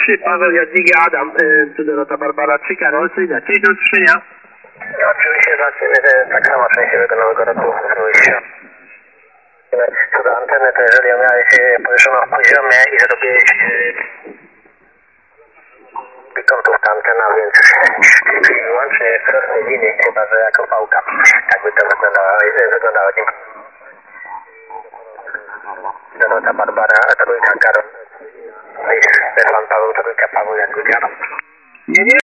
3, Paweł, Jadwiga, Adam, tu Dorota, Barbara, 3, Karol, Syna. Cześć, do usłyszenia. Oczywiście zaczniemy tak samo szczęśliwego nowego roku. Co do anteny, to jeżeli ją miałeś powieszoną w poziomie i zrobiłeś kątów ta antena, więc wyłącznie w linii, chyba że jako pałka. Tak by to wyglądało. Dorota, Barbara, trójka, Karol, Stefan, Paweł, trójka, Paweł, Jadwiga. Nie, nie.